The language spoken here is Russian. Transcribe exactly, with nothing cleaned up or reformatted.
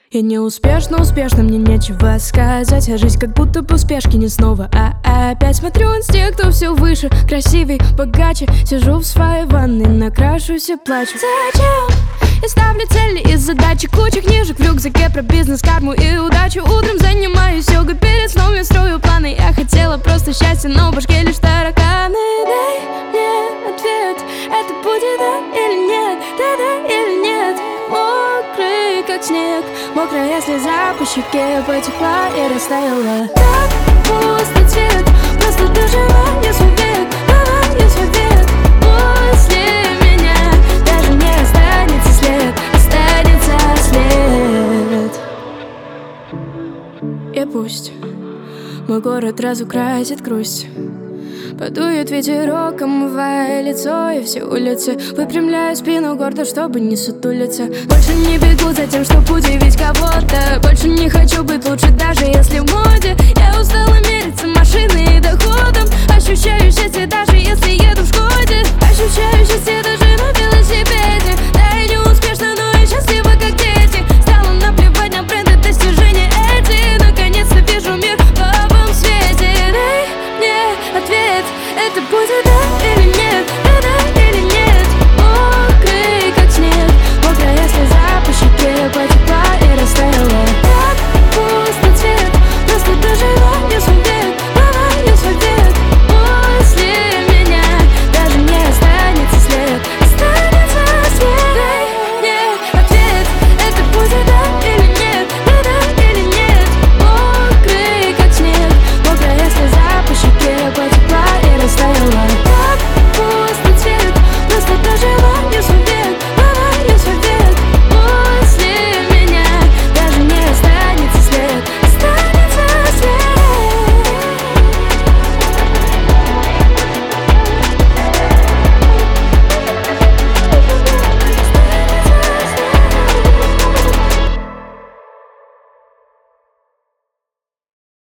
Я не успешно, успешно, мне нечего сказать. А жизнь как будто бы успешки не снова, а опять смотрю инстинктов все выше, красивей, богаче. Сижу в своей ванной, накрашусь и плачу. Зачем? Я ставлю цели и задачи, куча книжек в рюкзаке про бизнес, карму и удачу. Утром занимаюсь йогой, перед сном я строю планы. Я хотела просто счастья, но в башке лишь тараканы. Дай мне ответ, это будет да или нет, да-да или нет. Мокрый как снег, мокрая слеза по щеке потекла и растаяла. Так пусто цвет, просто доживаю свой век, давай свой век. После меня даже не останется след, останется след. И пусть мой город разукрасит грусть, подует ветерок, омывая лицо и все улицы. Выпрямляю спину гордо, чтобы не сутулиться. Больше не бегу за тем, чтобы удивить кого-то. Больше не хочу быть